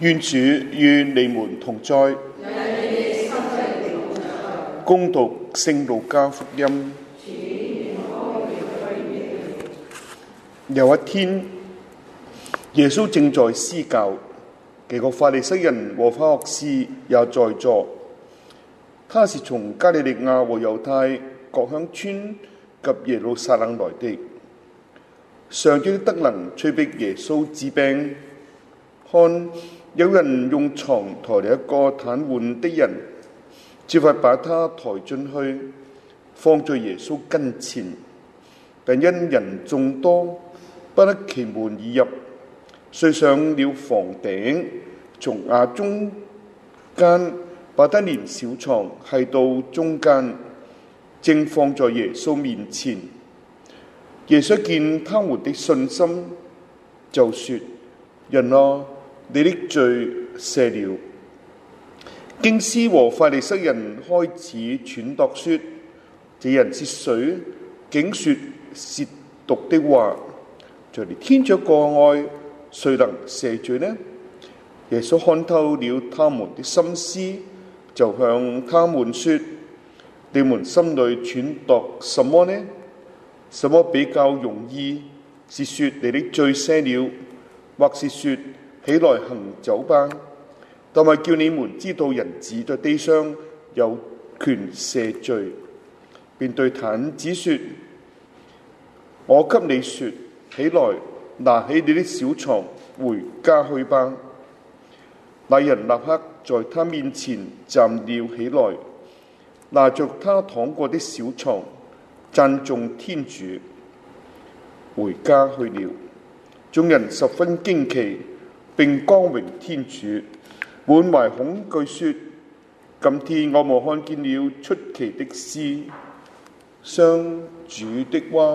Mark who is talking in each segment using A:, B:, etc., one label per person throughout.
A: 願主與你們同在。恭讀聖路加福音。有一天，耶穌正在施教，幾個法利塞人和法學士也在座。他是從加利利亞和猶太各鄉村及耶路撒冷來的。上主的德能催逼耶穌治病。看，有人用床抬了一個癱瘓的人，設法把他抬進去，放在耶穌跟前。但因人眾多，不得其門而入，遂上了房頂，從瓦中間把他連小床繫到中間，正放在耶穌面前。耶穌見他們的信心，就說：人啊，你的罪赦了。經師和法利塞人開始揣度說：這人是誰？竟說褻瀆的話。在離天主國外，誰能赦罪呢？耶穌看透了他們的心思，就向他們說：你們心裏揣度什麼呢？什麼比較容易？是說你的罪赦了，或是說起來行走吧？但係叫你們知道人子在地上有權赦罪，便對癱子說：我給你說，起來，拿起你的小床回家去吧。那人立刻在他面前站了起來，拿着他躺過的小床，讚頌天主，回家去了。眾人十分驚奇，並光榮天主，滿懷恐懼說：今天我們看見了出奇的事。上主的話。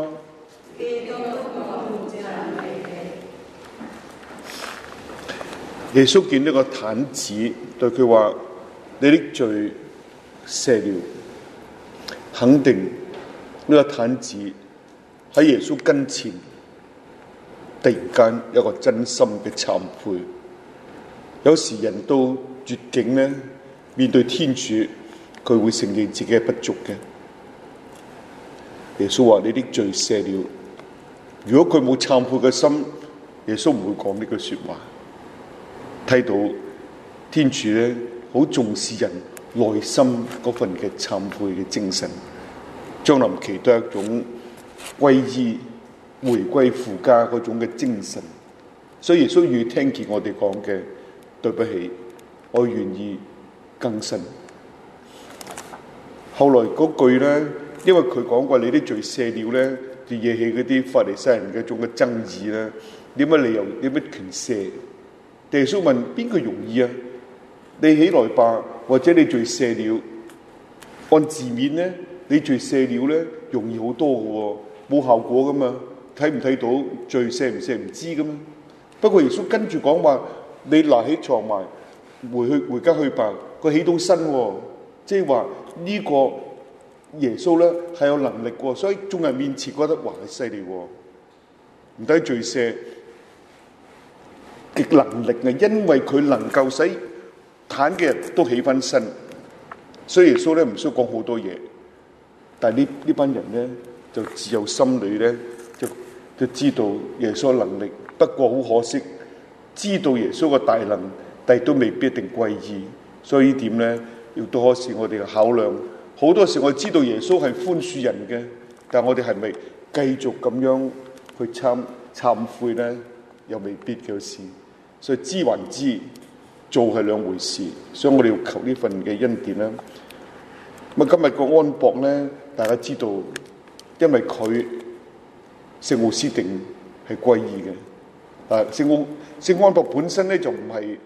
A: 耶穌見呢個癱子，對佢話：你的罪赦了。肯定呢個癱子喺耶穌跟前，突然間有個真心嘅懺悔。有時人到絕境呢，面對天主，佢會承認自己係不足嘅。耶穌話：你的罪赦了。如果佢冇懺悔嘅心，耶穌唔會講呢句說話。睇到天主咧，好重視人內心嗰份嘅懺悔嘅精神。將臨期都係一種歸依、回歸父家嗰種嘅精神。所以耶穌願意聽見我哋講嘅，對不起，我願意更新。後來嗰句咧，因為佢講過你啲罪赦了咧，就惹起嗰啲法利賽人嘅一種嘅爭議咧。點解你又有乜權赦？耶穌問邊個容易啊？你起來吧，或者你罪赦了。按字面咧，你罪赦了咧，容易好多嘅喎，冇效果噶嘛。睇唔睇到罪赦唔赦唔知噶嘛。不過耶穌跟住講話，你拿起床埋回家去吧。佢起到身喎，即係話呢個耶穌咧係有能力喎，所以眾人面前覺得哇你犀利喎，唔抵罪赦。嘅能力係因為佢能夠使癱嘅人都起翻身，所以耶穌咧唔需要講好多嘢，但係呢班人咧就只有心裏咧就知道耶穌能力，不過好可惜，知道耶穌嘅大能，但係都未必一定歸依，所以呢點咧要多時我哋嘅考量。好多時我知道耶穌係寬恕人嘅，但係我哋係咪繼續咁樣去懺悔咧？又未必嘅事。所以知還知，做係兩回事，所以我哋要求呢份嘅恩典啦。咁今日個安博咧，大家知道，因為佢聖奧斯定係歸依嘅。聖安博本身咧就唔係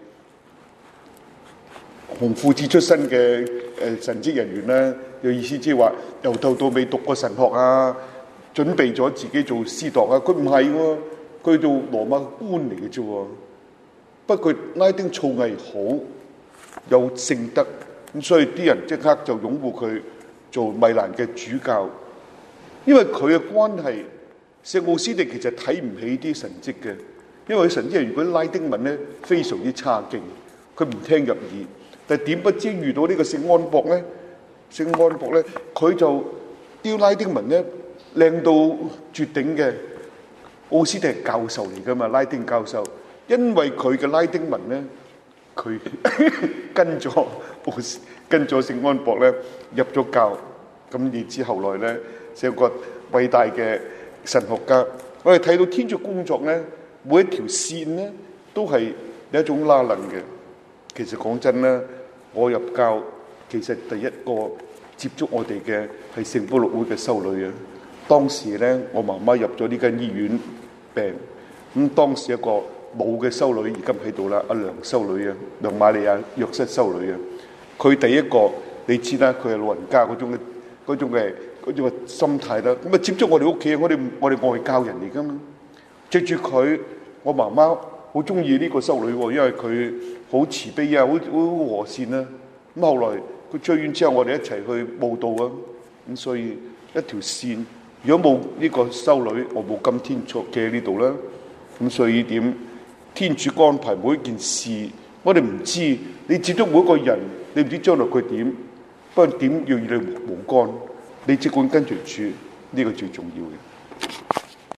A: 紅褲子出身嘅神職人員咧，有意思即係話由頭到尾讀過神學啊，準備咗自己做司鐸啊。佢唔係喎，佢做羅馬官嚟嘅啫喎。不過佢拉丁造詣好，有聖德，咁所以啲人即刻就擁護佢做米蘭嘅主教。因為佢嘅關係，聖奧斯定其實睇唔起啲神職嘅， 因為神啲人如果拉丁文咧非常之差勁，佢唔聽入耳。但係點不知遇到呢個聖安博咧，佢就啲拉丁文咧靚到絕頂嘅。奧斯定係教授嚟㗎嘛，拉丁教授，因為佢嘅拉丁文咧，佢跟咗聖安博咧入咗教，咁而之後來咧成個偉大嘅神學家。我哋睇到天主工作咧，每一條線咧都係有一種拉楞嘅。其實講真啦，我入教其實第一個接觸我哋嘅係聖保祿會嘅修女啊。當時咧，我媽媽入咗呢間醫院病，咁當時一個冇嘅修女而家喺度啦，阿梁修女啊，梁瑪利亞約瑟修女啊。佢第一個你知啦，佢係老人家嗰種嘅心態啦。咁啊接觸我哋屋企，我哋外教人嚟噶嘛。藉住佢，我媽媽好中意呢個修女喎，因為佢好慈悲啊，好和善啊。咁後來佢追完之後，我哋一齊去報道啊。咁所以一條線，如果冇呢個修女，我冇今天坐嘅呢度啦。咁所以點天主安排每一件事，我哋唔知。你接觸每一個人，你唔知將來佢點，不過點要與你無干。你即管跟隨主，呢個最重要嘅。